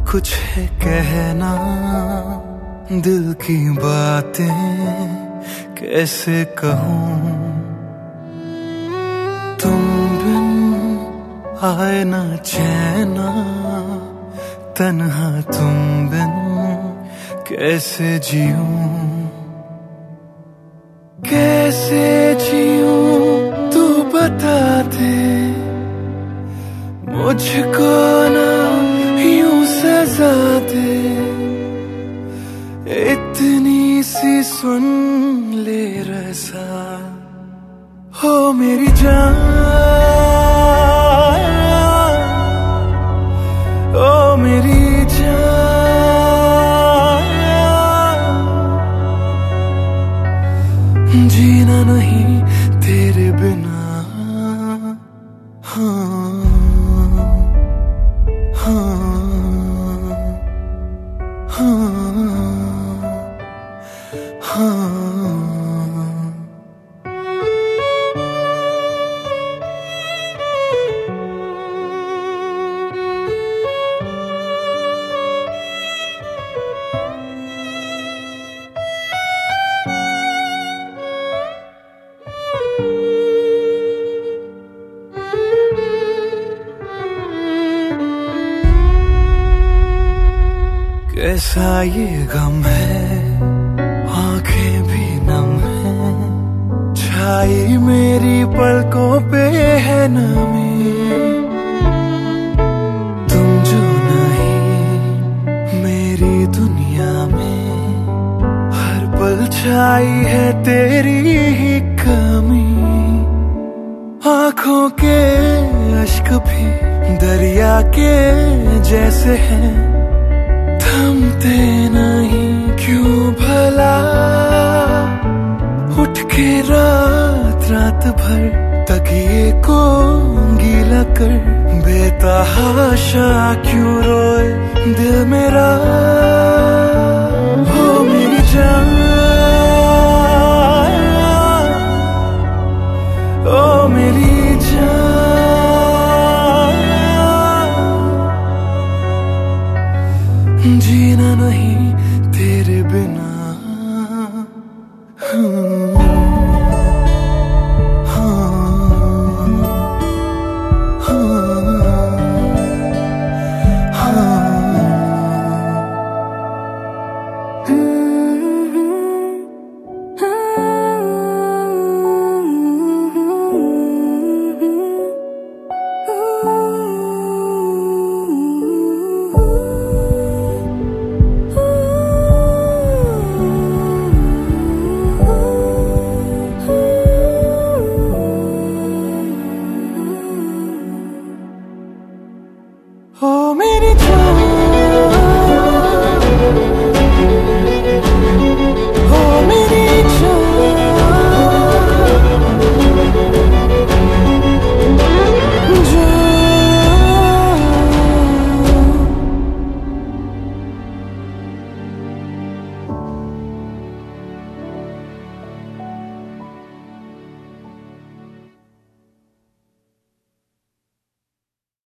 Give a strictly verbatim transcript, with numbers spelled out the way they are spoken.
कुछ है कहना, दिल की बातें कैसे कहूँ। तुम बिन आए ना चैना, तन्हा तुम बिन कैसे जीऊं। कैसे जीऊं तू बता दे, मुझको ना यूं सजा दे। इतनी सी सुन ले रज़ा, हो मेरी जान, ओ मेरी जान। जीना नहीं तेरे बिना, हाँ हाँ हाँ हाँ। कैसा ये गम है, आंखें भी नम है, छाई मेरी पलकों पे है नमी। तुम जो नहीं मेरी दुनिया में, हर पल छाई है तेरी ही कमी। आंखों के अश्क भी दरिया के जैसे हैं, थमते नहीं क्यों भला। उठ के रात रात भर तकिए को गीला कर, बेतहाशा क्यों रोए दिल मेरा। हो मेरी जान, ओ मेरी जान। जीना नहीं तेरे बिना, हाँ हाँ हाँ ओ मेरी